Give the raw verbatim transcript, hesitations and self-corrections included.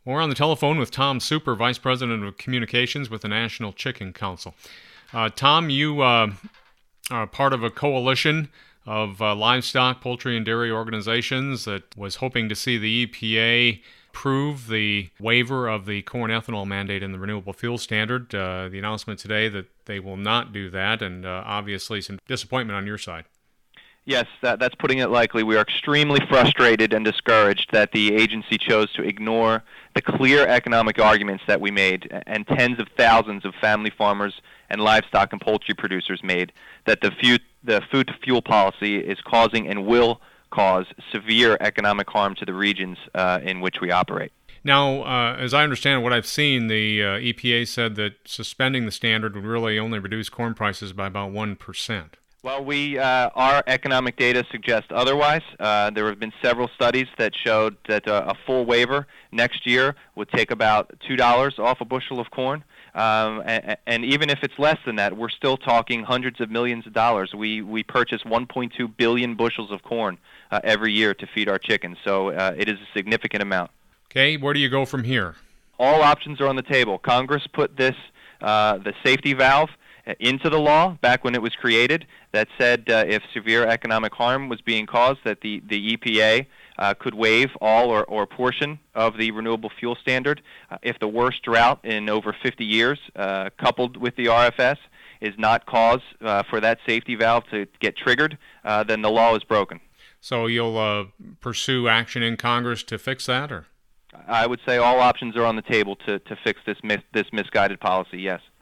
We're on the telephone with Tom Super, Vice President of Communications with the National Chicken Council. Uh, Tom, you uh, are part of a coalition of uh, livestock, poultry, and dairy organizations that was hoping to see the E P A approve the waiver of the corn ethanol mandate in the Renewable Fuel Standard. Uh, the announcement today that they will not do that, and uh, obviously some disappointment on your side. Yes, that, that's putting it lightly. We are extremely frustrated and discouraged that the agency chose to ignore the clear economic arguments that we made and tens of thousands of family farmers and livestock and poultry producers made, that the, fu- the food-to-fuel policy is causing and will cause severe economic harm to the regions uh, in which we operate. Now, uh, as I understand what I've seen, the uh, E P A said that suspending the standard would really only reduce corn prices by about one percent. Well, we uh, our economic data suggests otherwise. Uh, there have been several studies that showed that uh, a full waiver next year would take about two dollars off a bushel of corn. Um, and, and even if it's less than that, we're still talking hundreds of millions of dollars. We we purchase one point two billion bushels of corn uh, every year to feed our chickens, so uh, it is a significant amount. Okay, where do you go from here? All options are on the table. Congress put this, uh, the safety valve, into the law back when it was created that said uh, if severe economic harm was being caused, that the, the E P A uh, could waive all or, or a portion of the renewable fuel standard. Uh, if the worst drought in over fifty years, uh, coupled with the R F S, is not cause uh, for that safety valve to get triggered, uh, then the law is broken. So you'll uh, pursue action in Congress to fix that, or? I would say all options are on the table to, to fix this mis- this misguided policy, yes.